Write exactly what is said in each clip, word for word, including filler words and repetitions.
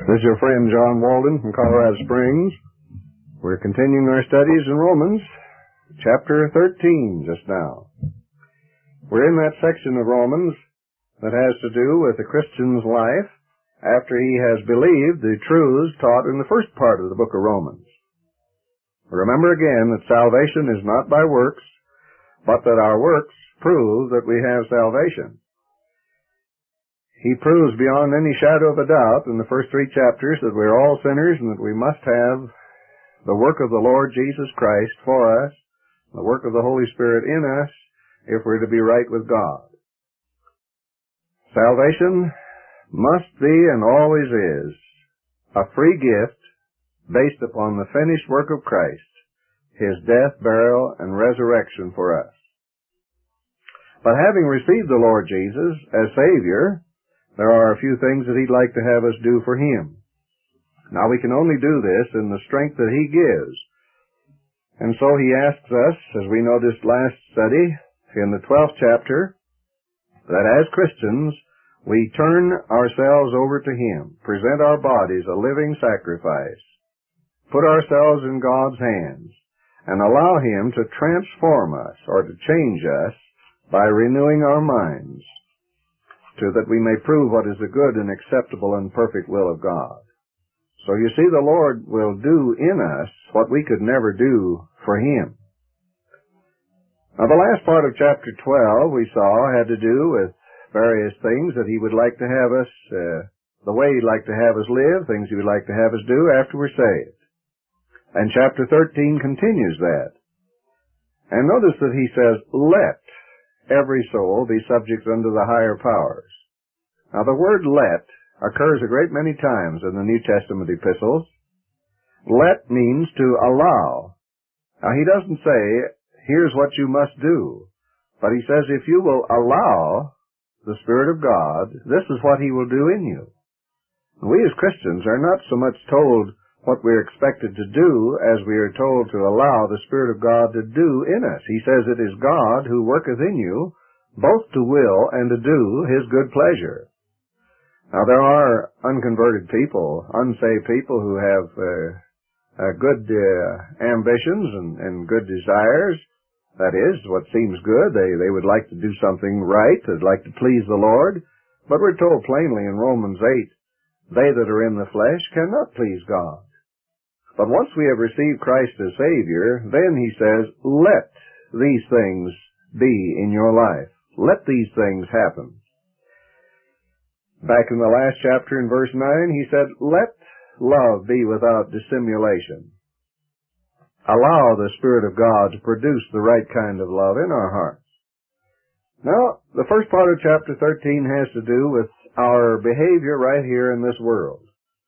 This is your friend John Walden from Colorado Springs. We're continuing our studies in Romans, chapter thirteen just now. We're in that section of Romans that has to do with the Christian's life after he has believed the truths taught in the first part of the book of Romans. Remember again that salvation is not by works, but that our works prove that we have salvation. He proves beyond any shadow of a doubt in the first three chapters that we're all sinners and that we must have the work of the Lord Jesus Christ for us, the work of the Holy Spirit in us, if we're to be right with God. Salvation must be and always is a free gift based upon the finished work of Christ, His death, burial, and resurrection for us. But having received the Lord Jesus as Savior, there are a few things that He'd like to have us do for Him. Now, we can only do this in the strength that He gives. And so He asks us, as we noticed last study, in the twelfth chapter, that as Christians, we turn ourselves over to Him, present our bodies a living sacrifice, put ourselves in God's hands, and allow Him to transform us or to change us by renewing our minds, so that we may prove what is the good and acceptable and perfect will of God. So you see, the Lord will do in us what we could never do for Him. Now, the last part of chapter twelve we saw had to do with various things that He would like to have us, uh, the way He'd like to have us live, things He would like to have us do after we're saved. And chapter thirteen continues that. And notice that he says, let every soul be subject unto the higher powers. Now, the word let occurs a great many times in the New Testament epistles. Let means to allow. Now, he doesn't say, here's what you must do. But he says, if you will allow the Spirit of God, this is what He will do in you. We as Christians are not so much told what we're expected to do as we are told to allow the Spirit of God to do in us. He says it is God who worketh in you, both to will and to do His good pleasure. Now, there are unconverted people, unsaved people who have uh, uh, good uh, ambitions and, and good desires. That is, what seems good. They, they would like to do something right. They'd like to please the Lord. But we're told plainly in Romans eight, they that are in the flesh cannot please God. But once we have received Christ as Savior, then He says, let these things be in your life. Let these things happen. Back in the last chapter in verse nine, He said, let love be without dissimulation. Allow the Spirit of God to produce the right kind of love in our hearts. Now, the first part of chapter thirteen has to do with our behavior right here in this world.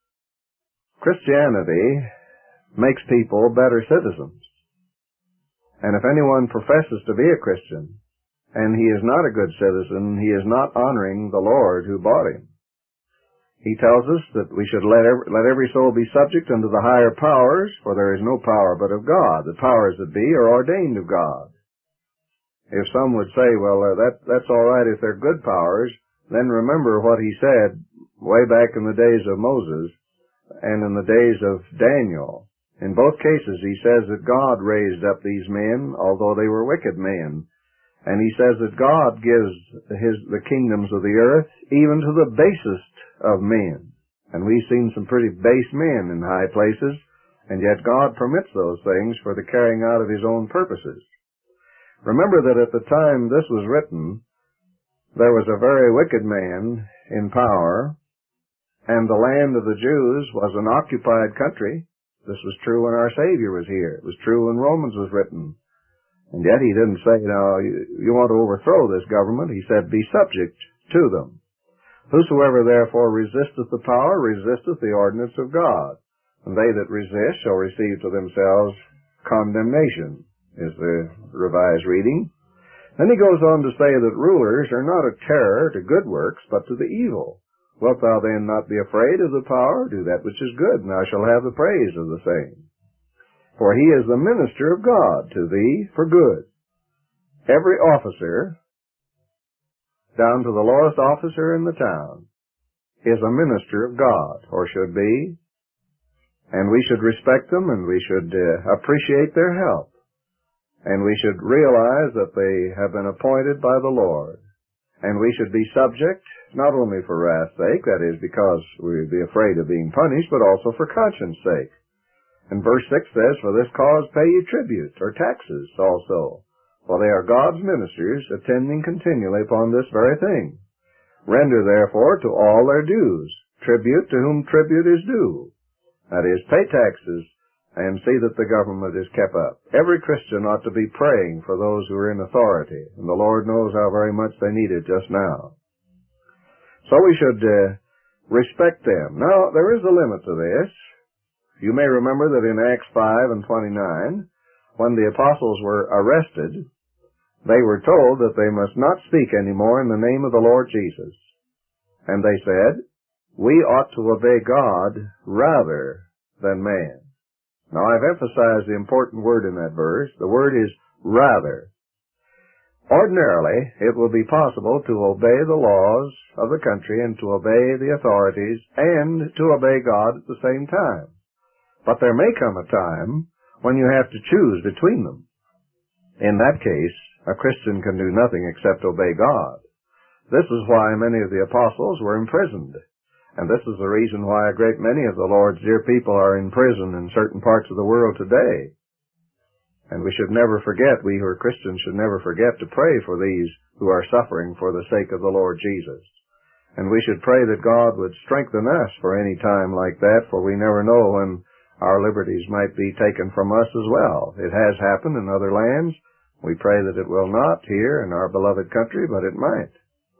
Christianity makes people better citizens. And if anyone professes to be a Christian, and he is not a good citizen, he is not honoring the Lord who bought him. He tells us that we should let every, let every soul be subject unto the higher powers, for there is no power but of God. The powers that be are ordained of God. If some would say, well, uh, that, that's all right if they're good powers, then remember what He said way back in the days of Moses and in the days of Daniel. In both cases, He says that God raised up these men, although they were wicked men. And He says that God gives his, the kingdoms of the earth even to the basest of men. And we've seen some pretty base men in high places, and yet God permits those things for the carrying out of His own purposes. Remember that at the time this was written, there was a very wicked man in power, and the land of the Jews was an occupied country. This was true when our Savior was here. It was true when Romans was written. And yet He didn't say, now, you, you want to overthrow this government. He said, be subject to them. Whosoever therefore resisteth the power, resisteth the ordinance of God. And they that resist shall receive to themselves condemnation, is the Revised reading. Then he goes on to say that rulers are not a terror to good works, but to the evil. Wilt thou then not be afraid of the power? Do that which is good, and thou shalt have the praise of the same. For he is the minister of God to thee for good. Every officer, down to the lowest officer in the town, is a minister of God, or should be, and we should respect them, and we should uh, appreciate their help, and we should realize that they have been appointed by the Lord, and we should be subject, not only for wrath's sake, that is, because we would be afraid of being punished, but also for conscience' sake. And verse six says, "For this cause pay ye tribute," or taxes also, for they are God's ministers, attending continually upon this very thing. "Render therefore to all their dues, tribute to whom tribute is due." That is, pay taxes and see that the government is kept up. Every Christian ought to be praying for those who are in authority, and the Lord knows how very much they need it just now. So we should uh, respect them. Now, there is a limit to this. You may remember that in Acts five and twenty-nine, when the apostles were arrested, they were told that they must not speak anymore in the name of the Lord Jesus. And they said, "We ought to obey God rather than man." Now, I've emphasized the important word in that verse. The word is rather. Ordinarily, it will be possible to obey the laws of the country and to obey the authorities and to obey God at the same time. But there may come a time when you have to choose between them. In that case, a Christian can do nothing except obey God. This is why many of the apostles were imprisoned. And this is the reason why a great many of the Lord's dear people are in prison in certain parts of the world today. And we should never forget, we who are Christians should never forget to pray for these who are suffering for the sake of the Lord Jesus. And we should pray that God would strengthen us for any time like that, for we never know when our liberties might be taken from us as well. It has happened in other lands. We pray that it will not here in our beloved country, but it might.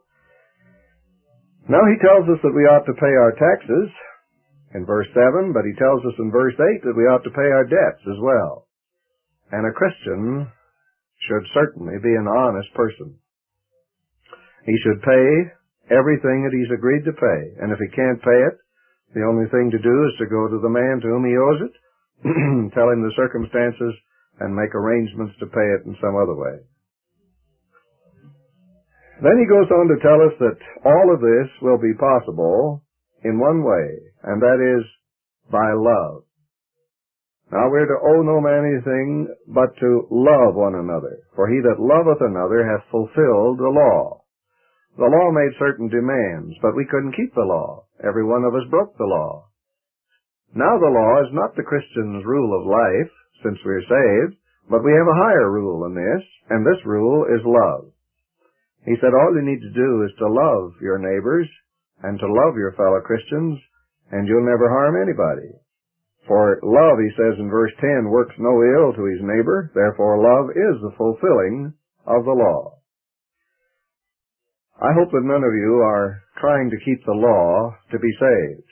Now he tells us that we ought to pay our taxes in verse seven, but he tells us in verse eight that we ought to pay our debts as well. And a Christian should certainly be an honest person. He should pay everything that he's agreed to pay, and if he can't pay it, the only thing to do is to go to the man to whom he owes it, tell him the circumstances, and make arrangements to pay it in some other way. Then he goes on to tell us that all of this will be possible in one way, and that is by love. Now we're to owe no man anything but to love one another, for he that loveth another hath fulfilled the law. The law made certain demands, but we couldn't keep the law. Every one of us broke the law. Now the law is not the Christian's rule of life, since we're saved, but we have a higher rule than this, and this rule is love. He said all you need to do is to love your neighbors and to love your fellow Christians, and you'll never harm anybody. For love, he says in verse ten, works no ill to his neighbor, therefore love is the fulfilling of the law. I hope that none of you are trying to keep the law to be saved.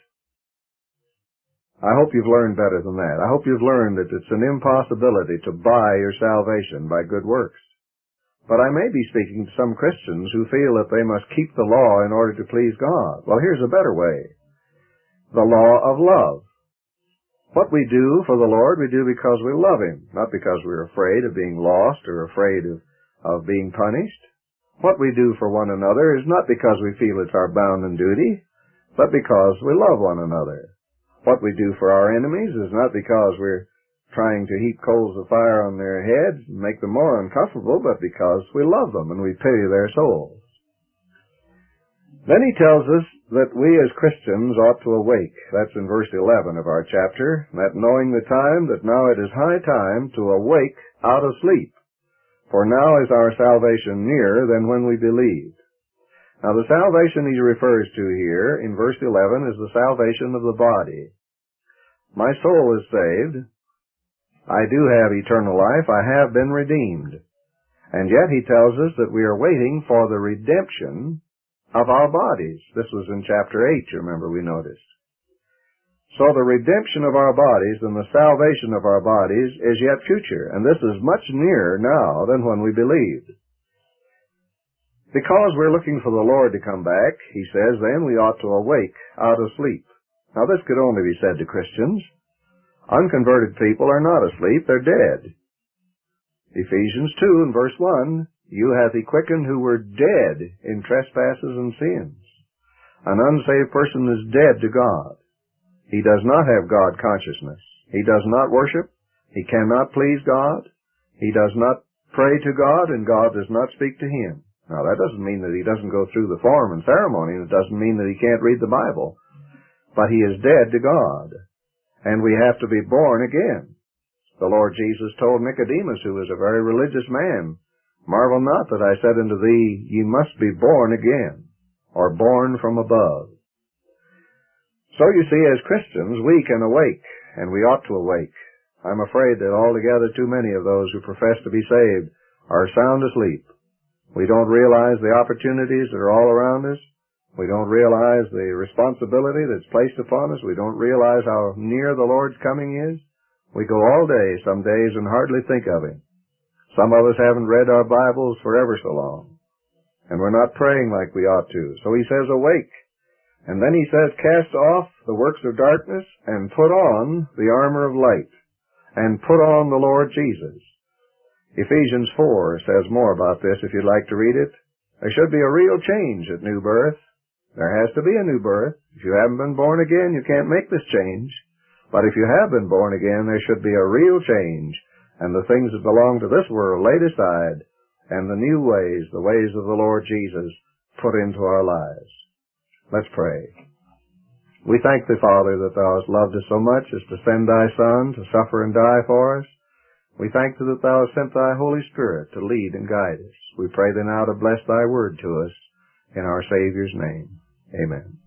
I hope you've learned better than that. I hope you've learned that it's an impossibility to buy your salvation by good works. But I may be speaking to some Christians who feel that they must keep the law in order to please God. Well, here's a better way. The law of love. What we do for the Lord, we do because we love Him, not because we're afraid of being lost or afraid of, of being punished. What we do for one another is not because we feel it's our bounden duty, but because we love one another. What we do for our enemies is not because we're trying to heap coals of fire on their heads and make them more uncomfortable, but because we love them and we pity their souls. Then he tells us that we as Christians ought to awake. That's in verse eleven of our chapter, that knowing the time, that now it is high time to awake out of sleep. For now is our salvation nearer than when we believed. Now the salvation he refers to here in verse eleven is the salvation of the body. My soul is saved. I do have eternal life. I have been redeemed. And yet he tells us that we are waiting for the redemption of our bodies. This was in chapter eight, you remember we noticed. So the redemption of our bodies and the salvation of our bodies is yet future, and this is much nearer now than when we believed. Because we're looking for the Lord to come back, he says, then we ought to awake out of sleep. Now this could only be said to Christians. Unconverted people are not asleep, they're dead. Ephesians two and verse one, you hath he quickened who were dead in trespasses and sins. An unsaved person is dead to God. He does not have God consciousness. He does not worship. He cannot please God. He does not pray to God, and God does not speak to him. Now, that doesn't mean that he doesn't go through the form and ceremony, and it doesn't mean that he can't read the Bible. But he is dead to God, and we have to be born again. The Lord Jesus told Nicodemus, who was a very religious man, "Marvel not that I said unto thee, ye must be born again," or born from above. So you see, as Christians, we can awake, and we ought to awake. I'm afraid that altogether too many of those who profess to be saved are sound asleep. We don't realize the opportunities that are all around us. We don't realize the responsibility that's placed upon us. We don't realize how near the Lord's coming is. We go all day, some days, and hardly think of Him. Some of us haven't read our Bibles for ever so long, and we're not praying like we ought to. So He says, awake. And then He says, cast off the works of darkness and put on the armor of light, and put on the Lord Jesus. Ephesians four says more about this if you'd like to read it. There should be a real change at new birth. There has to be a new birth. If you haven't been born again, you can't make this change. But if you have been born again, there should be a real change, and the things that belong to this world laid aside, and the new ways, the ways of the Lord Jesus, put into our lives. Let's pray. We thank Thee, Father, that Thou hast loved us so much as to send Thy Son to suffer and die for us. We thank Thee that Thou hast sent Thy Holy Spirit to lead and guide us. We pray Thee now to bless Thy word to us in our Savior's name. Amen.